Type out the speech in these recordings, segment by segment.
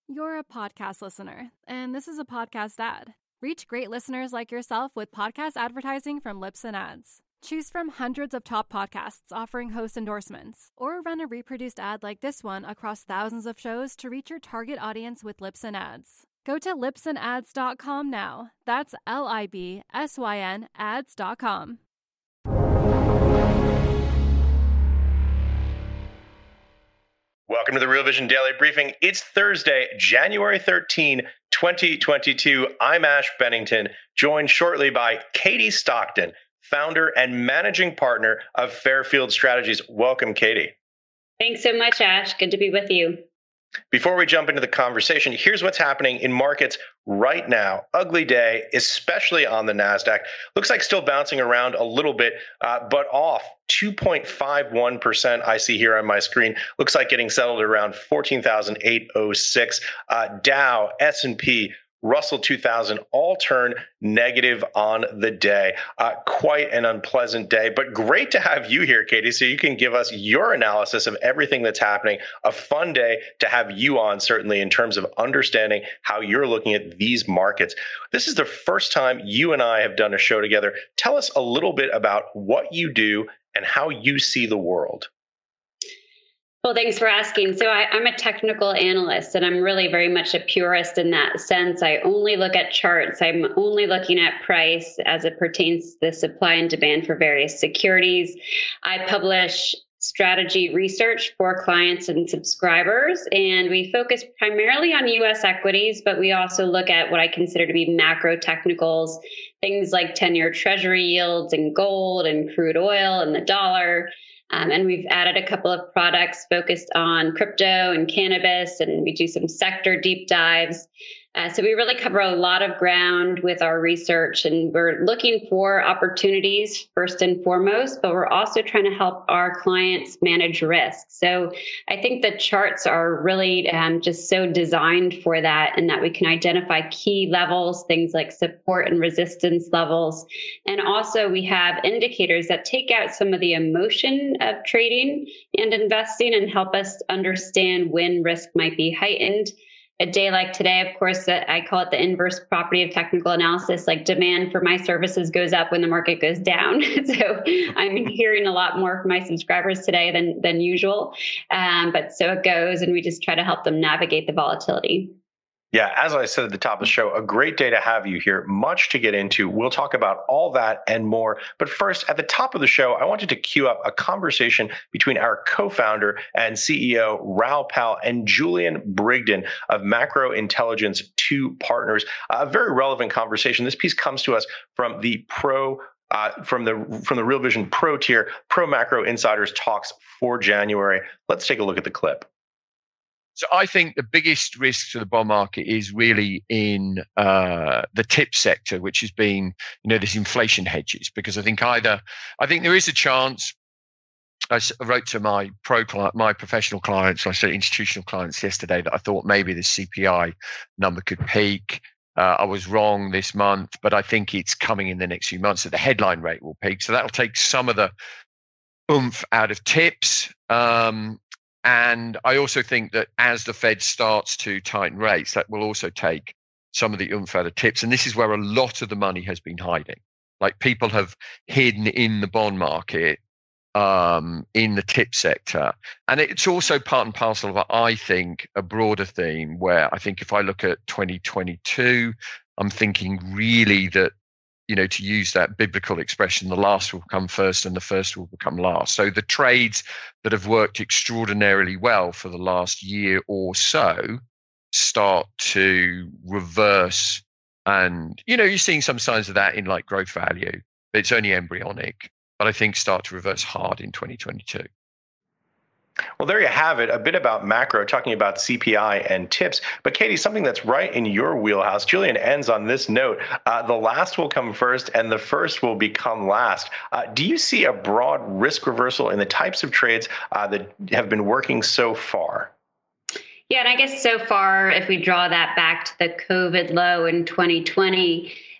You're a podcast listener, and this is a podcast ad. Reach great listeners like yourself with podcast advertising from Libsyn Ads. Choose from hundreds of top podcasts offering host endorsements, or run a reproduced ad like this one across thousands of shows to reach your target audience with Libsyn Ads. Go to libsynads.com now. That's LIBSYN ads.com. Welcome to the Real Vision Daily Briefing. It's Thursday, January 13, 2022. I'm Ash Bennington, joined shortly by Katie Stockton, founder and managing partner of Fairfield Strategies. Welcome, Katie. Thanks so much, Ash. Good to be with you. Before we jump into the conversation, here's what's happening in markets right now. Ugly day, especially on the NASDAQ. Looks like still bouncing around a little bit, but off 2.51%. I see here on my screen. Looks like getting settled around 14,806. Dow, S&P, Russell 2000 all turn negative on the day. Quite an unpleasant day, but great to have you here, Katie, so you can give us your analysis of everything that's happening. A fun day to have you on, certainly, in terms of understanding how you're looking at these markets. This is the first time you and I have done a show together. Tell us a little bit about what you do and how you see the world. Well, thanks for asking. So I'm a technical analyst, and I'm really very much a purist in that sense. I only look at charts. I'm only looking at price as it pertains to the supply and demand for various securities. I publish strategy research for clients and subscribers, and we focus primarily on U.S. equities, but we also look at what I consider to be macro technicals, things like 10-year treasury yields and gold and crude oil and the dollar. And we've added a couple of products focused on crypto and cannabis, and we do some sector deep dives. So we really cover a lot of ground with our research, and we're looking for opportunities first and foremost, but we're also trying to help our clients manage risk. So I think the charts are really just so designed for that, and that we can identify key levels, things like support and resistance levels. And also we have indicators that take out some of the emotion of trading and investing and help us understand when risk might be heightened. A day like today, of course, I call it the inverse property of technical analysis, like demand for my services goes up when the market goes down. So I'm hearing a lot more from my subscribers today than usual. But so it goes, and we just try to help them navigate the volatility. Yeah, as I said at the top of the show, a great day to have you here. Much to get into. We'll talk about all that and more. But first, at the top of the show, I wanted to cue up a conversation between our co-founder and CEO, Raoul Pal, and Julian Brigden of Macro Intelligence 2 Partners. A very relevant conversation. This piece comes to us from the from the Real Vision Pro tier, Pro Macro Insiders Talks for January. Let's take a look at the clip. So I think the biggest risk to the bond market is really in the tip sector, which has been, this inflation hedges, because I think there is a chance. I wrote to my professional clients, I said institutional clients yesterday, that I thought maybe the CPI number could peak. I was wrong this month, but I think it's coming in the next few months that the headline rate will peak. So that'll take some of the oomph out of tips. And I also think that as the Fed starts to tighten rates, that will also take some of the oomph out of tips. And this is where a lot of the money has been hiding. Like, people have hidden in the bond market, in the tip sector. And it's also part and parcel of, I think, a broader theme where I think if I look at 2022, I'm thinking really that, to use that biblical expression, the last will come first and the first will become last. So the trades that have worked extraordinarily well for the last year or so start to reverse. And, you're seeing some signs of that in like growth value. It's only embryonic, but I think start to reverse hard in 2022. Well, there you have it, a bit about macro, talking about CPI and tips. But Katie, something that's right in your wheelhouse. Julian ends on this note. The last will come first and the first will become last. Do you see a broad risk reversal in the types of trades that have been working so far? Yeah, and I guess so far, if we draw that back to the COVID low in 2020,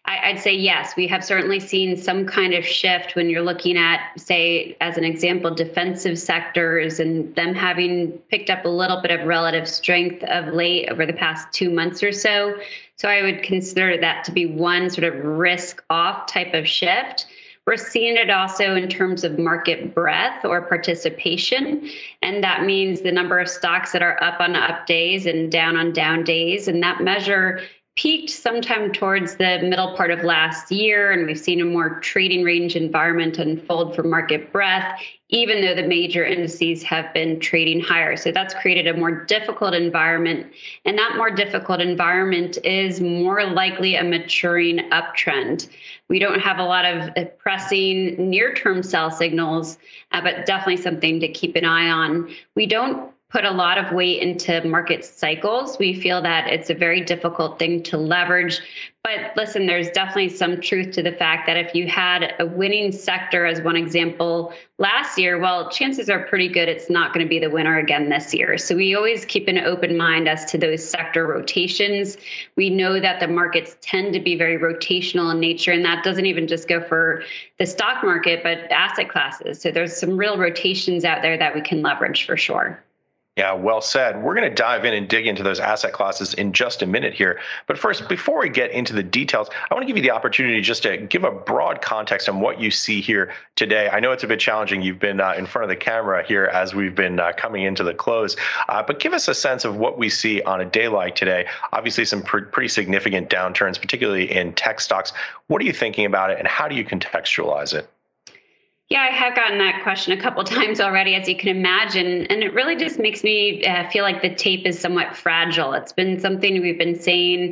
I'd say yes, we have certainly seen some kind of shift when you're looking at, say, as an example, defensive sectors and them having picked up a little bit of relative strength of late over the past 2 months or so. So I would consider that to be one sort of risk off type of shift. We're seeing it also in terms of market breadth or participation. And that means the number of stocks that are up on up days and down on down days. And that measure peaked sometime towards the middle part of last year, and we've seen a more trading range environment unfold for market breadth, even though the major indices have been trading higher. So that's created a more difficult environment, and that more difficult environment is more likely a maturing uptrend. We don't have a lot of pressing near-term sell signals, but definitely something to keep an eye on. We don't put a lot of weight into market cycles. We feel that it's a very difficult thing to leverage. But listen, there's definitely some truth to the fact that if you had a winning sector, as one example, last year, well, chances are pretty good it's not going to be the winner again this year. So we always keep an open mind as to those sector rotations. We know that the markets tend to be very rotational in nature, and that doesn't even just go for the stock market, but asset classes. So there's some real rotations out there that we can leverage for sure. Yeah, well said. We're going to dive in and dig into those asset classes in just a minute here. But first, before we get into the details, I want to give you the opportunity just to give a broad context on what you see here today. I know it's a bit challenging. You've been in front of the camera here as we've been coming into the close. But give us a sense of what we see on a day like today. Obviously, some pretty significant downturns, particularly in tech stocks. What are you thinking about it, and how do you contextualize it? Yeah, I have gotten that question a couple times already, as you can imagine. And it really just makes me feel like the tape is somewhat fragile. It's been something we've been saying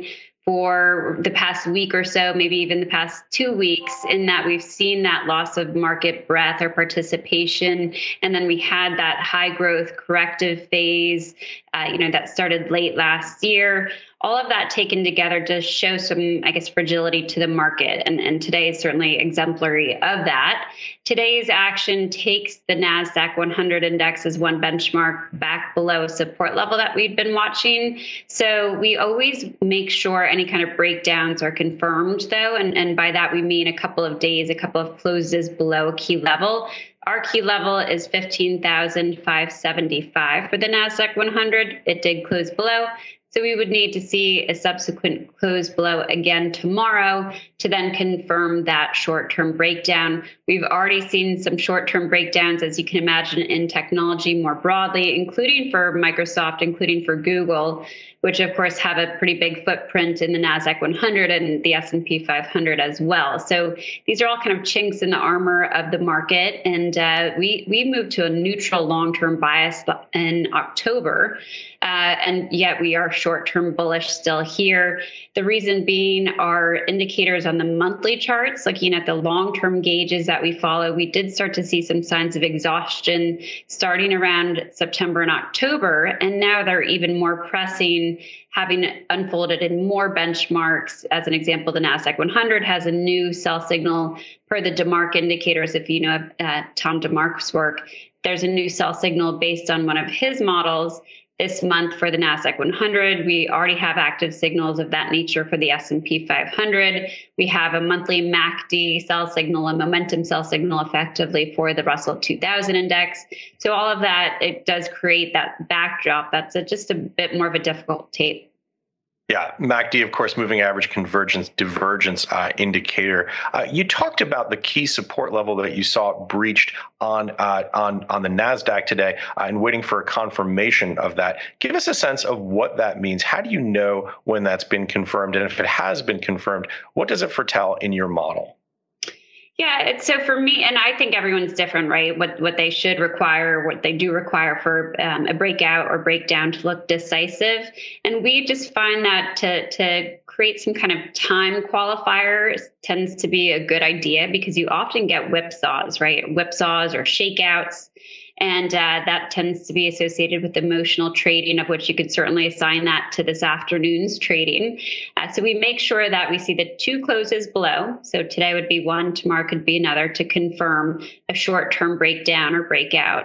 for the past week or so, maybe even the past 2 weeks, in that we've seen that loss of market breadth or participation. And then we had that high growth corrective phase, that started late last year. All of that taken together to show some, fragility to the market. And today is certainly exemplary of that. Today's action takes the NASDAQ 100 index as one benchmark back below a support level that we've been watching. So we always make sure any kind of breakdowns are confirmed, though. And by that, we mean a couple of days, a couple of closes below a key level. Our key level is 15,575 for the NASDAQ 100. It did close below. So we would need to see a subsequent close below again tomorrow to then confirm that short-term breakdown. We've already seen some short-term breakdowns, as you can imagine, in technology more broadly, including for Microsoft, including for Google, which of course have a pretty big footprint in the NASDAQ 100 and the S&P 500 as well. So these are all kind of chinks in the armor of the market. And we moved to a neutral long-term bias in October. And yet we are short-term bullish still here. The reason being our indicators on the monthly charts, looking at the long-term gauges that we follow, we did start to see some signs of exhaustion starting around September and October. And now they're even more pressing, having unfolded in more benchmarks. As an example, the NASDAQ 100 has a new sell signal per the DeMark indicators. If you know Tom DeMark's work, there's a new sell signal based on one of his models this month for the NASDAQ 100. We already have active signals of that nature for the S&P 500. We have a monthly MACD sell signal, a momentum sell signal effectively for the Russell 2000 index. So all of that, it does create that backdrop that's just a bit more of a difficult tape. Yeah, MACD, of course, moving average convergence divergence indicator. You talked about the key support level that you saw breached on the NASDAQ today and waiting for a confirmation of that. Give us a sense of what that means. How do you know when that's been confirmed? And if it has been confirmed, what does it foretell in your model? Yeah, so for me, and I think everyone's different, right? What they should require, what they do require for a breakout or breakdown to look decisive. And we just find that to create some kind of time qualifier tends to be a good idea, because you often get whipsaws, right? Whipsaws or shakeouts. And that tends to be associated with emotional trading, of which you could certainly assign that to this afternoon's trading. So we make sure that we see the two closes below. So today would be one, tomorrow could be another, to confirm a short-term breakdown or breakout.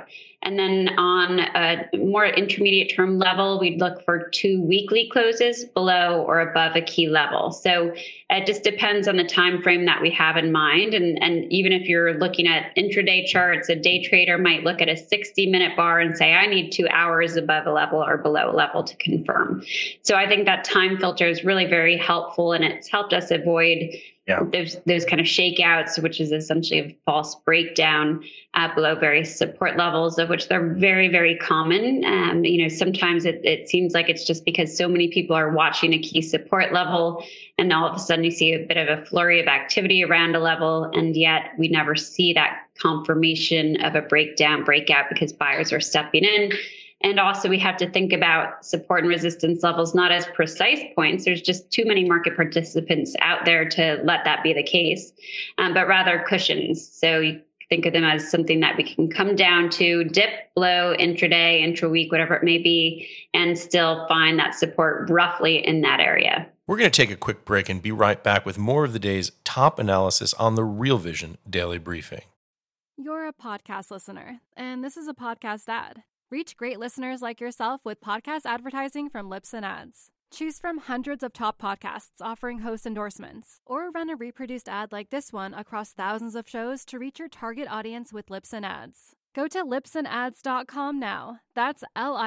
And then on a more intermediate term level, we'd look for 2 weekly closes below or above a key level. So it just depends on the time frame that we have in mind. And even if you're looking at intraday charts, a day trader might look at a 60-minute bar and say, I need 2 hours above a level or below a level to confirm. So I think that time filter is really very helpful, and it's helped us avoid those kind of shakeouts, which is essentially a false breakdown below various support levels, of which they're very, very common. Sometimes it seems like it's just because so many people are watching a key support level, and all of a sudden you see a bit of a flurry of activity around a level, and yet we never see that confirmation of a breakout because buyers are stepping in. And also we have to think about support and resistance levels, not as precise points. There's just too many market participants out there to let that be the case, but rather cushions. So you think of them as something that we can come down to, dip below intraday, intra-week, whatever it may be, and still find that support roughly in that area. We're going to take a quick break and be right back with more of the day's top analysis on the Real Vision Daily Briefing. You're a podcast listener, and this is a podcast ad. Reach great listeners like yourself with podcast advertising from Libsyn Ads. Choose from hundreds of top podcasts offering host endorsements, or run a reproduced ad like this one across thousands of shows to reach your target audience with Libsyn Ads. Go to libsynads.com now. That's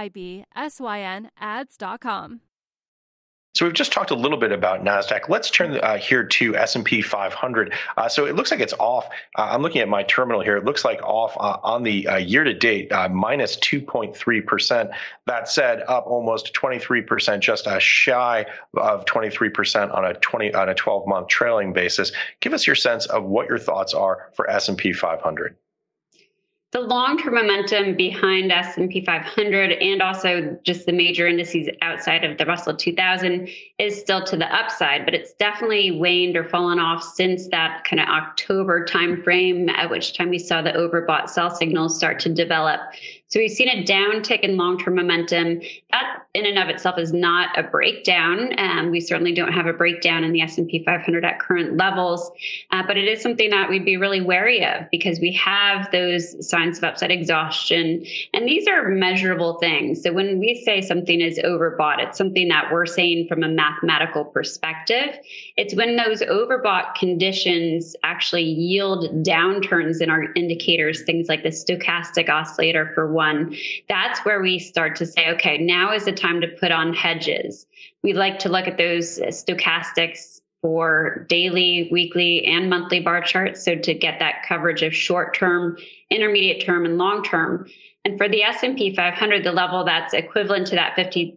LIBSYN ads.com. So we've just talked a little bit about NASDAQ. Let's turn here to S&P 500. So it looks like it's off. I'm looking at my terminal here. It looks like off on the year-to-date, minus 2.3%. That said, up almost 23%, just shy of 23% on a 12-month trailing basis. Give us your sense of what your thoughts are for S&P 500. The long-term momentum behind S&P 500 and also just the major indices outside of the Russell 2000 is still to the upside, but it's definitely waned or fallen off since that kind of October timeframe, at which time we saw the overbought sell signals start to develop. So we've seen a downtick in long-term momentum. That in and of itself is not a breakdown. We certainly don't have a breakdown in the S&P 500 at current levels, but it is something that we'd be really wary of because we have those signs of upside exhaustion. And these are measurable things. So when we say something is overbought, it's something that we're saying from a mathematical perspective. It's when those overbought conditions actually yield downturns in our indicators, things like the stochastic oscillator for one. That's where we start to say, okay, now is the time to put on hedges. We like to look at those stochastics for daily, weekly, and monthly bar charts. So to get that coverage of short-term, intermediate term, and long-term. And for the S&P 500, the level that's equivalent to that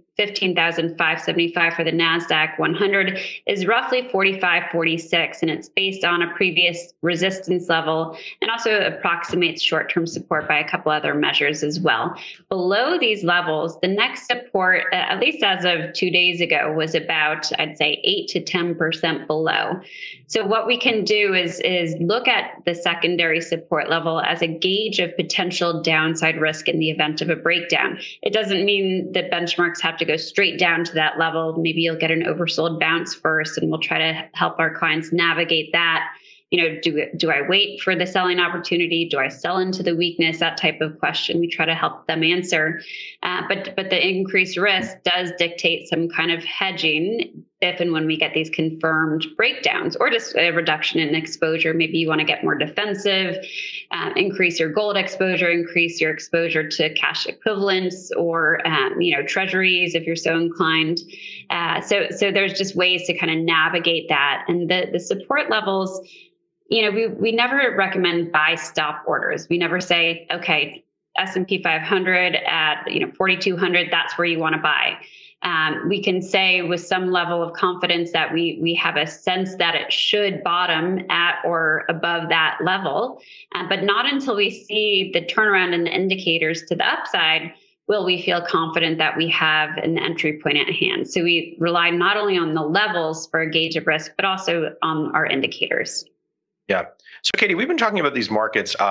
15,575 for the NASDAQ 100 is roughly 45.46, and it's based on a previous resistance level and also approximates short-term support by a couple other measures as well. Below these levels, the next support, at least as of 2 days ago, was about, I'd say, 8 to 10% below. So what we can do is look at the secondary support level as a gauge of potential downside risk in the event of a breakdown. It doesn't mean that benchmarks have to go straight down to that level. Maybe you'll get an oversold bounce first, and we'll try to help our clients navigate that. Do I wait for the selling opportunity? Do I sell into the weakness? That type of question we try to help them answer. But the increased risk does dictate some kind of hedging if and when we get these confirmed breakdowns, or just a reduction in exposure. Maybe you want to get more defensive, increase your gold exposure, increase your exposure to cash equivalents, or treasuries if you're so inclined. So there's just ways to kind of navigate that. And the support levels, we never recommend buy stop orders. We never say, okay, S&P 500 at 4,200, that's where you want to buy. We can say with some level of confidence that we have a sense that it should bottom at or above that level, but not until we see the turnaround in the indicators to the upside will we feel confident that we have an entry point at hand. So we rely not only on the levels for a gauge of risk, but also on our indicators. Yeah. So Katie, we've been talking about these markets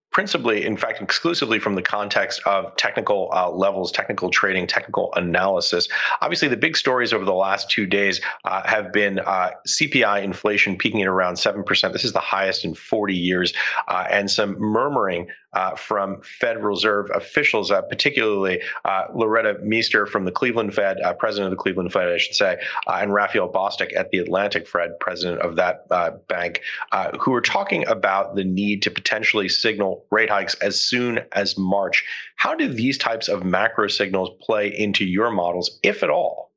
principally, in fact, exclusively from the context of technical levels, technical trading, technical analysis. Obviously, the big stories over the last 2 days have been CPI inflation peaking at around 7%. This is the highest in 40 years, and some murmuring from Federal Reserve officials, particularly Loretta Mester from the Cleveland Fed, president of the Cleveland Fed, I should say, and Raphael Bostic at the Atlantic Fed, president of that bank, who are talking about the need to potentially signal rate hikes as soon as March. How do these types of macro signals play into your models, if at all?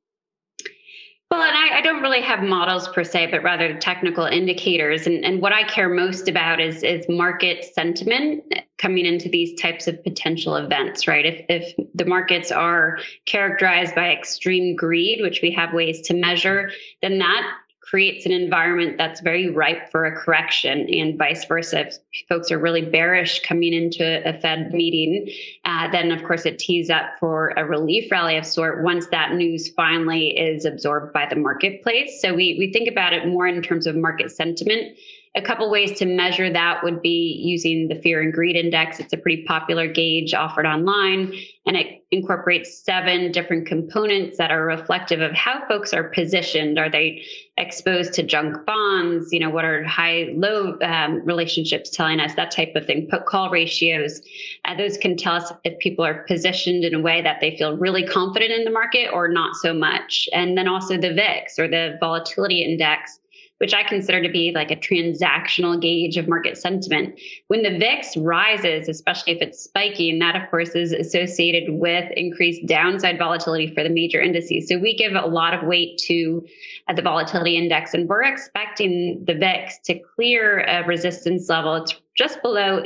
Well, and I don't really have models per se, but rather technical indicators. And what I care most about is market sentiment coming into these types of potential events, right? If the markets are characterized by extreme greed, which we have ways to measure, then that creates an environment that's very ripe for a correction, and vice versa. If folks are really bearish coming into a Fed meeting, then of course it tees up for a relief rally of sort once that news finally is absorbed by the marketplace. So we think about it more in terms of market sentiment. A couple ways to measure that would be using the Fear and Greed Index. It's a pretty popular gauge offered online, and it incorporates 7 different components that are reflective of how folks are positioned. Are they exposed to junk bonds? What are high-low relationships telling us? That type of thing. Put-call ratios. Those can tell us if people are positioned in a way that they feel really confident in the market or not so much. And then also the VIX, or the Volatility Index, which I consider to be like a transactional gauge of market sentiment. When the VIX rises, especially if it's spiking, that of course is associated with increased downside volatility for the major indices. So we give a lot of weight to the volatility index, and we're expecting the VIX to clear a resistance level. It's just below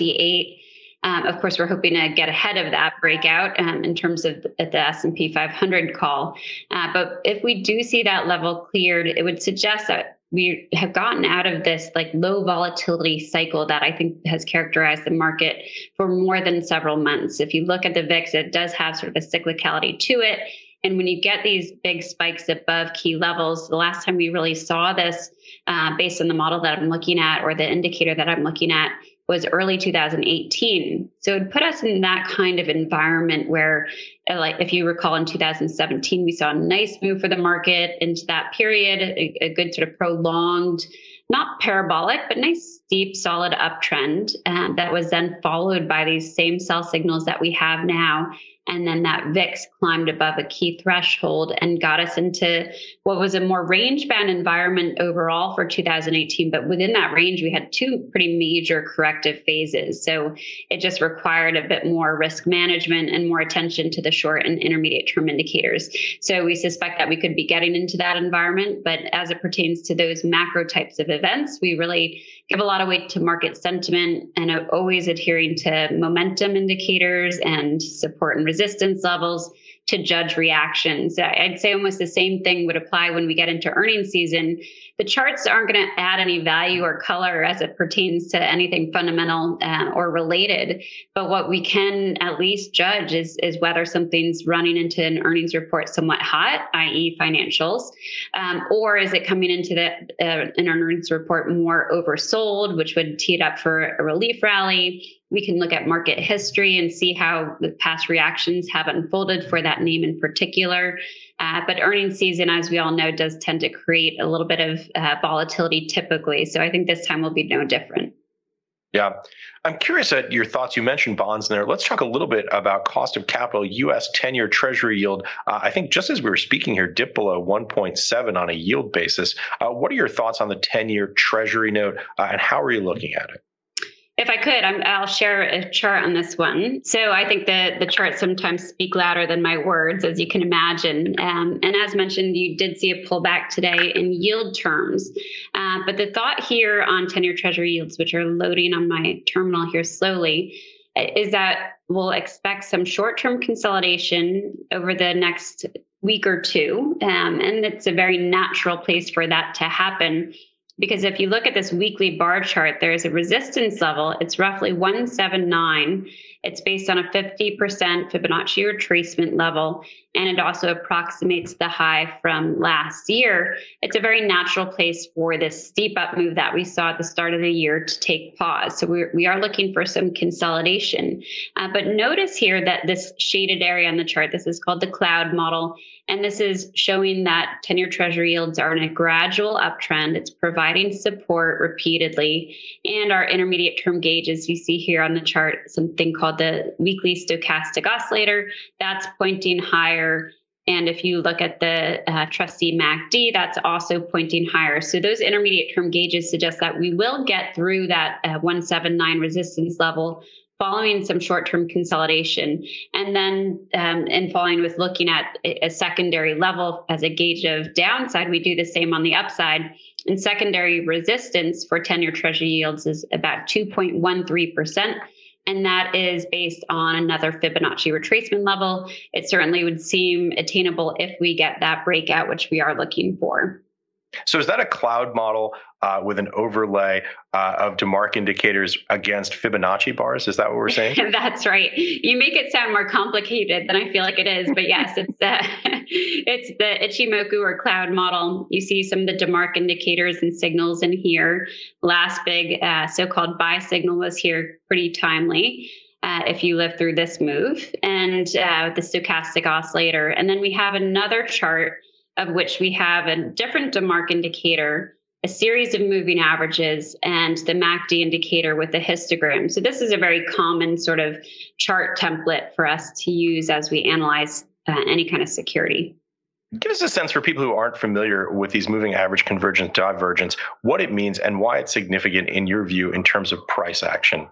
28. Of course, we're hoping to get ahead of that breakout in terms of the S&P 500 call. But if we do see that level cleared, it would suggest that we have gotten out of this like low volatility cycle that I think has characterized the market for more than several months. If you look at the VIX, it does have sort of a cyclicality to it. And when you get these big spikes above key levels, the last time we really saw this based on the model that I'm looking at, or the indicator that I'm looking at, was early 2018. So it put us in that kind of environment where, like if you recall, in 2017, we saw a nice move for the market into that period, a good sort of prolonged, not parabolic, but nice, steep, solid uptrend that was then followed by these same sell signals that we have now. And then that VIX climbed above a key threshold and got us into what was a more range-bound environment overall for 2018. But within that range, we had 2 pretty major corrective phases. So it just required a bit more risk management and more attention to the short and intermediate term indicators. So we suspect that we could be getting into that environment. But as it pertains to those macro types of events, we really give a lot of weight to market sentiment and always adhering to momentum indicators and support and resistance levels to judge reactions. I'd say almost the same thing would apply when we get into earnings season. The charts aren't going to add any value or color as it pertains to anything fundamental or related. But what we can at least judge is whether something's running into an earnings report somewhat hot, i.e. financials, or is it coming into an earnings report more oversold, which would tee it up for a relief rally. We can look at market history and see how the past reactions have unfolded for that name in particular. But earnings season, as we all know, does tend to create a little bit of volatility typically. So I think this time will be no different. Yeah. I'm curious at your thoughts. You mentioned bonds in there. Let's talk a little bit about cost of capital. U.S. 10-year Treasury yield, I think just as we were speaking here, dipped below 1.7 on a yield basis. What are your thoughts on the 10-year Treasury note and how are you looking at it? If I could, I'll share a chart on this one. So I think that the charts sometimes speak louder than my words, as you can imagine. And as mentioned, you did see a pullback today in yield terms. But the thought here on 10-year Treasury yields, which are loading on my terminal here slowly, is that we'll expect some short-term consolidation over the next week or two. And it's a very natural place for that to happen. Because if you look at this weekly bar chart, there's a resistance level. It's roughly 179. It's based on a 50% Fibonacci retracement level, and it also approximates the high from last year. It's a very natural place for this steep up move that we saw at the start of the year to take pause. So we are looking for some consolidation. But notice here that this shaded area on the chart, this is called the cloud model. And this is showing that 10-year Treasury yields are in a gradual uptrend. It's providing support repeatedly. And our intermediate term gauges, you see here on the chart, something called the weekly stochastic oscillator, that's pointing higher. And if you look at the trustee MACD, that's also pointing higher. So those intermediate term gauges suggest that we will get through that 179 resistance level following some short-term consolidation. And then and following with looking at a secondary level as a gauge of downside, we do the same on the upside. And secondary resistance for 10-year Treasury yields is about 2.13%. And that is based on another Fibonacci retracement level. It certainly would seem attainable if we get that breakout, which we are looking for. So is that a cloud model with an overlay of DeMark indicators against Fibonacci bars? Is that what we're saying? That's right. You make it sound more complicated than I feel like it is, but yes, it's the Ichimoku or cloud model. You see some of the DeMark indicators and signals in here. Last big so-called buy signal was here pretty timely. If you live through this move, and the stochastic oscillator. And then we have another chart of which we have a different DeMark indicator, a series of moving averages, and the MACD indicator with the histogram. So this is a very common sort of chart template for us to use as we analyze any kind of security. Give us a sense for people who aren't familiar with these moving average convergence divergence, what it means and why it's significant in your view in terms of price action.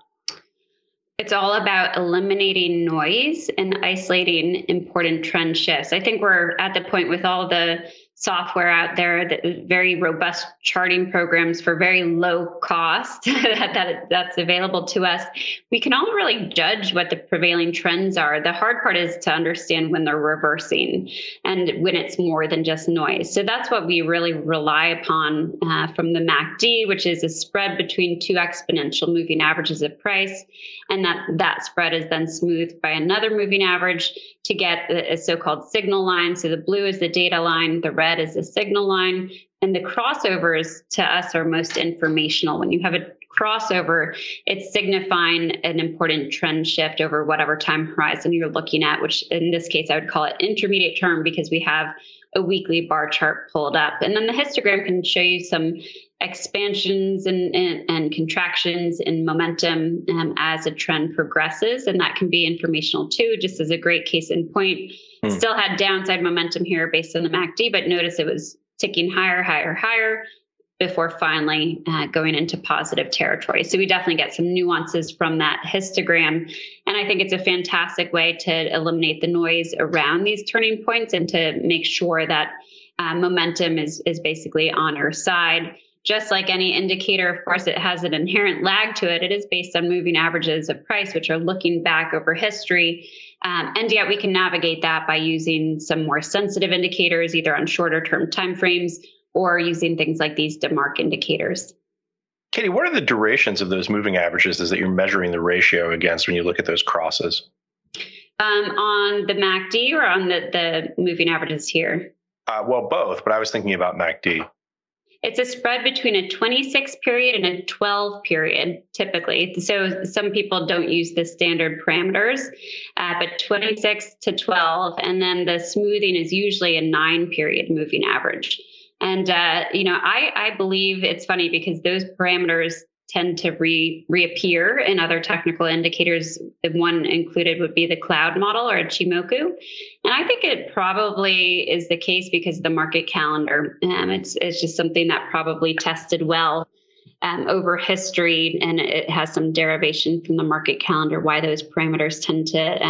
It's all about eliminating noise and isolating important trend shifts. I think we're at the point with all the software out there, that very robust charting programs for very low cost that's available to us. We can all really judge what the prevailing trends are. The hard part is to understand when they're reversing and when it's more than just noise. So that's what we really rely upon from the MACD, which is a spread between two exponential moving averages of price. And that spread is then smoothed by another moving average to get a so-called signal line. So the blue is the data line, the red is the signal line, and the crossovers to us are most informational. When you have a crossover, it's signifying an important trend shift over whatever time horizon you're looking at, which in this case, I would call it intermediate term because we have a weekly bar chart pulled up. And then the histogram can show you some expansions and contractions in momentum as a trend progresses. And that can be informational too, just as a great case in point. Still had downside momentum here based on the MACD, but notice it was ticking higher, higher, higher before finally going into positive territory. So we definitely get some nuances from that histogram. And I think it's a fantastic way to eliminate the noise around these turning points and to make sure that momentum is basically on our side. Just like any indicator, of course, it has an inherent lag to it. It is based on moving averages of price, which are looking back over history. And yet we can navigate that by using some more sensitive indicators, either on shorter term timeframes or using things like these DeMark indicators. Katie, what are the durations of those moving averages that you're measuring the ratio against when you look at those crosses? On the MACD or on the moving averages here? Well, both, but I was thinking about MACD. It's a spread between a 26 period and a 12 period, typically. So some people don't use the standard parameters, but 26 to 12. And then the smoothing is usually a 9 period moving average. And, I believe it's funny because those parameters tend to reappear in other technical indicators. The one included would be the cloud model or Ichimoku. And I think it probably is the case because of the market calendar. It's just something that probably tested well over history, and it has some derivation from the market calendar, why those parameters tend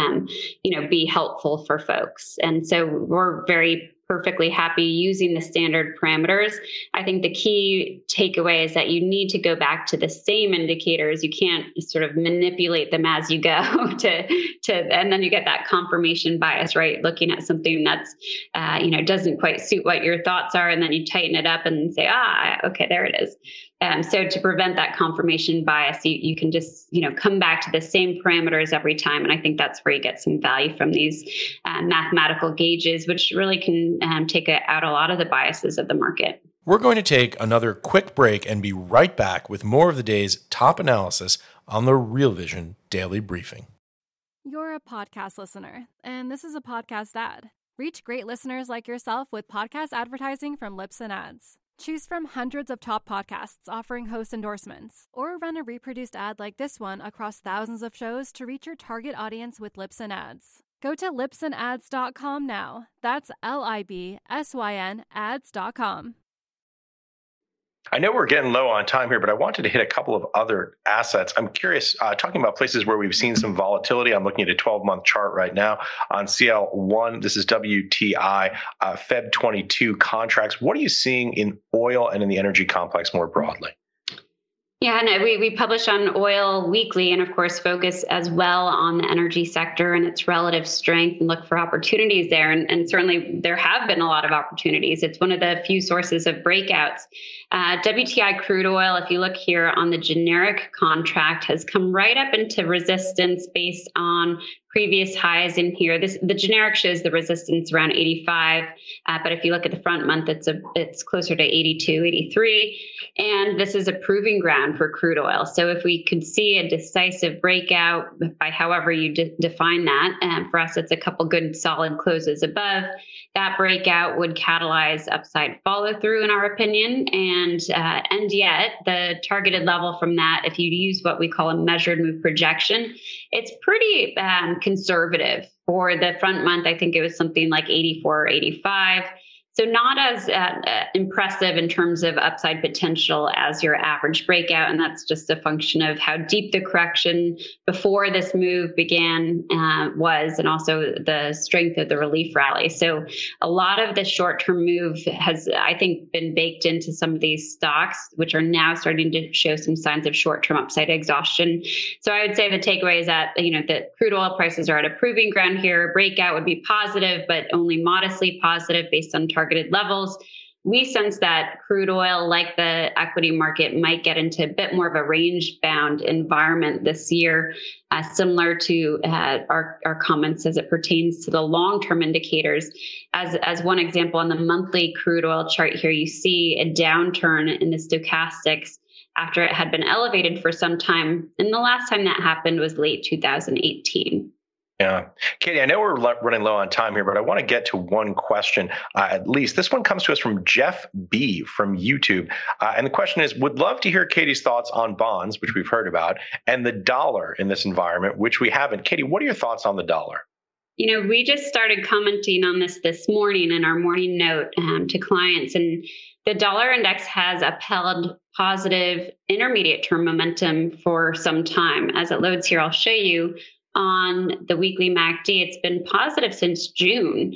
to, be helpful for folks. And so we're very perfectly happy using the standard parameters. I think the key takeaway is that you need to go back to the same indicators. You can't sort of manipulate them as you go and then you get that confirmation bias, right? Looking at something that's, doesn't quite suit what your thoughts are. And then you tighten it up and say, okay, there it is. So to prevent that confirmation bias, you can just, come back to the same parameters every time. And I think that's where you get some value from these mathematical gauges, which really can take out a lot of the biases of the market. We're going to take another quick break and be right back with more of the day's top analysis on the Real Vision Daily Briefing. You're a podcast listener, and this is a podcast ad. Reach great listeners like yourself with podcast advertising from Libsyn Ads. Choose from hundreds of top podcasts offering host endorsements, or run a reproduced ad like this one across thousands of shows to reach your target audience with Libsyn Ads. Go to libsynads.com now. That's LIBSYN ads.com. I know we're getting low on time here, but I wanted to hit a couple of other assets. I'm curious, talking about places where we've seen some volatility. I'm looking at a 12-month chart right now on CL1. This is WTI, Feb 22 contracts. What are you seeing in oil and in the energy complex more broadly? Yeah, no, we publish on oil weekly and, of course, focus as well on the energy sector and its relative strength and look for opportunities there. And certainly there have been a lot of opportunities. It's one of the few sources of breakouts. WTI crude oil, if you look here on the generic contract, has come right up into resistance based on previous highs in here. The generic shows the resistance around 85, but if you look at the front month, it's closer to 82, 83, and this is a proving ground for crude oil. So if we could see a decisive breakout, by however you define that, for us, it's a couple good solid closes above. That breakout would catalyze upside follow through, in our opinion, and yet the targeted level from that, if you use what we call a measured move projection, it's pretty conservative. For the front month, I think it was something like 84 or 85. So not as impressive in terms of upside potential as your average breakout. And that's just a function of how deep the correction before this move began was, and also the strength of the relief rally. So a lot of the short-term move has, I think, been baked into some of these stocks, which are now starting to show some signs of short-term upside exhaustion. So I would say the takeaway is that, the crude oil prices are at a proving ground here. Breakout would be positive, but only modestly positive based on targeted levels. We sense that crude oil, like the equity market, might get into a bit more of a range-bound environment this year, similar to our comments as it pertains to the long-term indicators. As one example, on the monthly crude oil chart here, you see a downturn in the stochastics after it had been elevated for some time. And the last time that happened was late 2018. Yeah. Katie, I know we're running low on time here, but I want to get to one question at least. This one comes to us from Jeff B. from YouTube. And the question is, would love to hear Katie's thoughts on bonds, which we've heard about, and the dollar in this environment, which we haven't. Katie, what are your thoughts on the dollar? We just started commenting on this morning in our morning note to clients, and the dollar index has upheld positive intermediate term momentum for some time. As it loads here, I'll show you. On the weekly MACD, it's been positive since June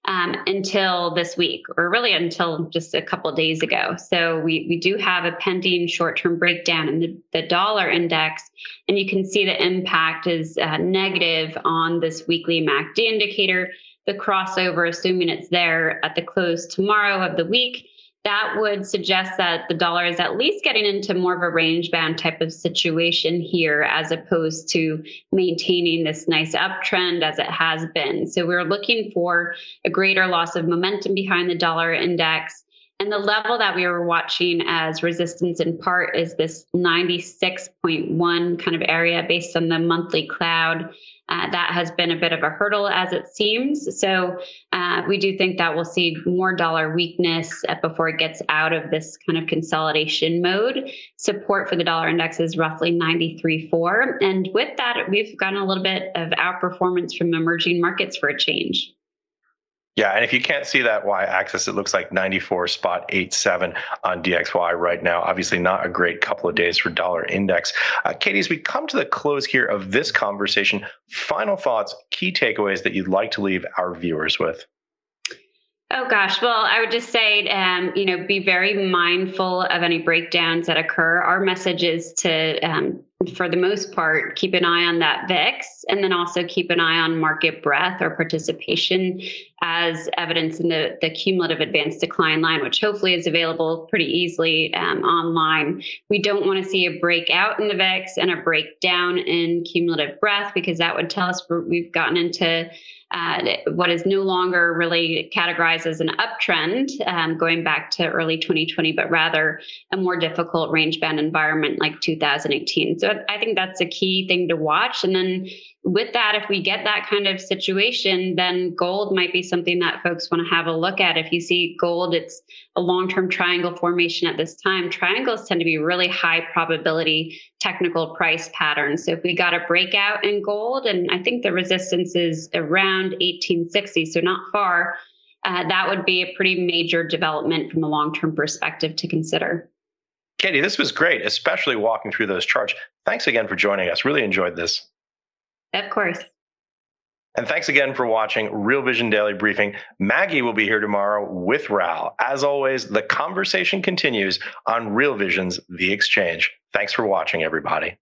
until this week, or really until just a couple of days ago. So we do have a pending short-term breakdown in the dollar index, and you can see the impact is negative on this weekly MACD indicator. The crossover, assuming it's there at the close tomorrow of the week, that would suggest that the dollar is at least getting into more of a range-bound type of situation here, as opposed to maintaining this nice uptrend as it has been. So we're looking for a greater loss of momentum behind the dollar index. And the level that we were watching as resistance in part is this 96.1 kind of area based on the monthly cloud. That has been a bit of a hurdle, as it seems. So we do think that we'll see more dollar weakness before it gets out of this kind of consolidation mode. Support for the dollar index is roughly 93.4. And with that, we've gotten a little bit of outperformance from emerging markets for a change. Yeah, and if you can't see that y-axis, it looks like 94.87 on DXY right now. Obviously not a great couple of days for dollar index. Katie, as we come to the close here of this conversation, final thoughts, key takeaways that you'd like to leave our viewers with? Oh, gosh. Well, I would just say, be very mindful of any breakdowns that occur. Our message is to, for the most part, keep an eye on that VIX, and then also keep an eye on market breadth or participation. as evidence in the cumulative advanced decline line, which hopefully is available pretty easily online. We don't want to see a breakout in the VIX and a breakdown in cumulative breadth, because that would tell us we've gotten into what is no longer really categorized as an uptrend going back to early 2020, but rather a more difficult range-bound environment like 2018. So I think that's a key thing to watch. And then with that, if we get that kind of situation, then gold might be something that folks want to have a look at. If you see gold, it's a long-term triangle formation at this time. Triangles tend to be really high probability technical price patterns. So if we got a breakout in gold, and I think the resistance is around 1860, so not far, that would be a pretty major development from a long-term perspective to consider. Katie, this was great, especially walking through those charts. Thanks again for joining us. Really enjoyed this. Of course. And thanks again for watching Real Vision Daily Briefing. Maggie will be here tomorrow with Raoul. As always, the conversation continues on Real Vision's The Exchange. Thanks for watching, everybody.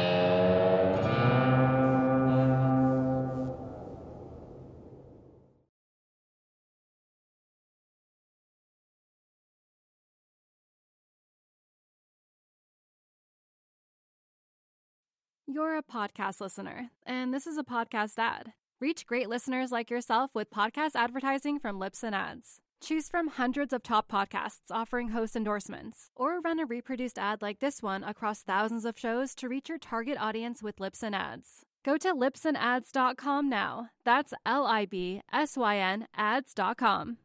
You're a podcast listener, and this is a podcast ad. Reach great listeners like yourself with podcast advertising from Libsyn Ads. Choose from hundreds of top podcasts offering host endorsements, or run a reproduced ad like this one across thousands of shows to reach your target audience with Libsyn Ads. Go to libsynads.com now. That's LIBSYN ads.com.